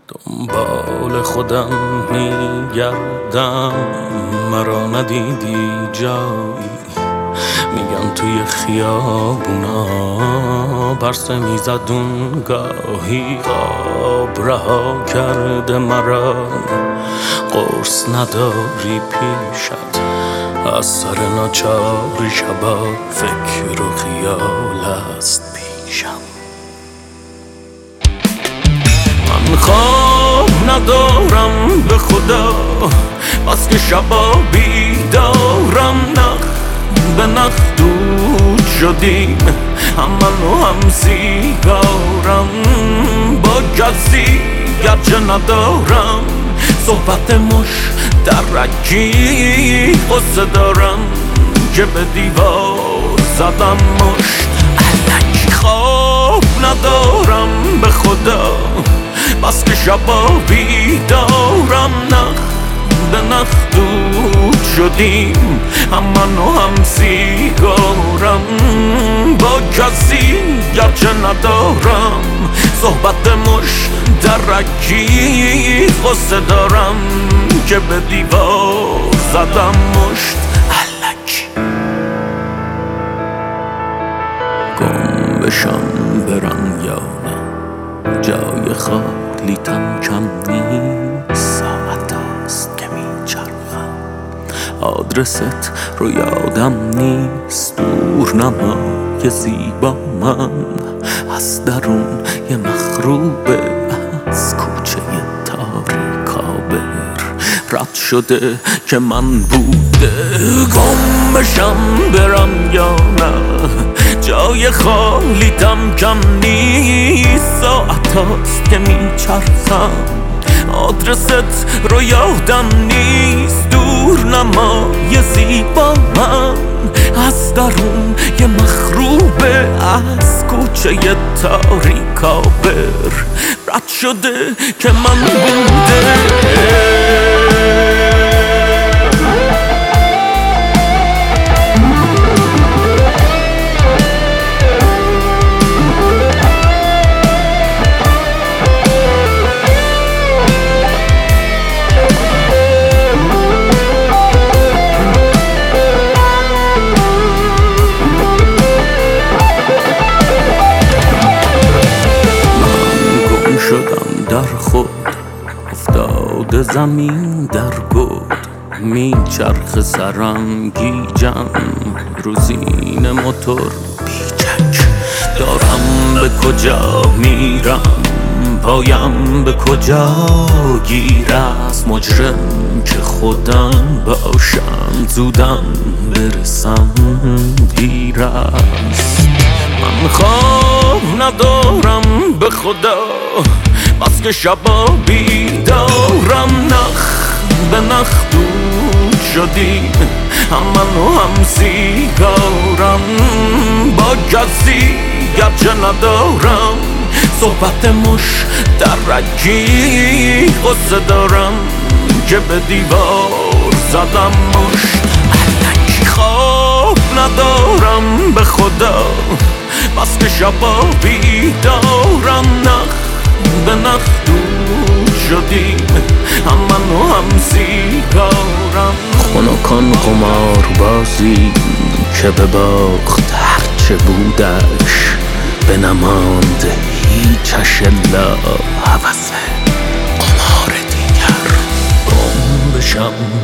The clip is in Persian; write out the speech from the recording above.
دنبال خودم میگردم، مرا ندیدی جایی. میگن توی خیابونا پرسه میزد اون گاهی، خواب رها کرده مرا، قرص نداری پیشت، از سر ناچاری شبا فکر و خیال است پیشم. من خواب ندارم به خدا، بس که شبا بیدارم، نخ به نخ دود شدیم، هم من و هم سیگارم. با کسی گرچه ندارم صحبت مشترکی، قصه دارم که به دیوار زدم مشت. الکی خواب ندارم به خدا، بس که شبا بیدارم، نخ به نخ دود شدیم، هم من و هم سیگارم. با کسی گرچه ندارم صحبت مشترکی، قصه دارم که به دیوار زدم مشت. الکی گم بشم برم یا نه، جای خالیتم کم نیست، ساعت است که میچرخم، آدرست رو یادم نیست. دور نمای زیبا من از درون یه مخروبه، از کوچه تاریکابر رد شده که من بوده. گم بشم برم یا نه، جای خالیتم کم نیست، ساعت هاست که میچرخم، آدرست رو یادم نیست. دور نمای زیبا من از درون یه مخروبه، از کوچه تاریکابر رد شده که من بوده. شدم در خود افتاده زمین در گود، میچرخ سرم گیجم، روزین موتور بیچک، دارم به کجا میرم، پایم به کجا گیر است. مجرم که خودم باشم، زودم برسم دیر است. من خواب ندارم به خدا، بس که شبا بیدارم، نخ به نخ دود شدیم، هم من و هم سیگارم. با کسی گرچه ندارم صحبت مشترکی، قصه دارم که به دیوار زدم مشت. الکی خواب ندارم به خدا، بس که شبا بیدارم، نخ به نخ دود شدیم، هم من و هم سیگارم. خنکان قمار بازی که به باخت هرچه بودش، به نماند هیچش الا هوس قمار دیگر. گم بشم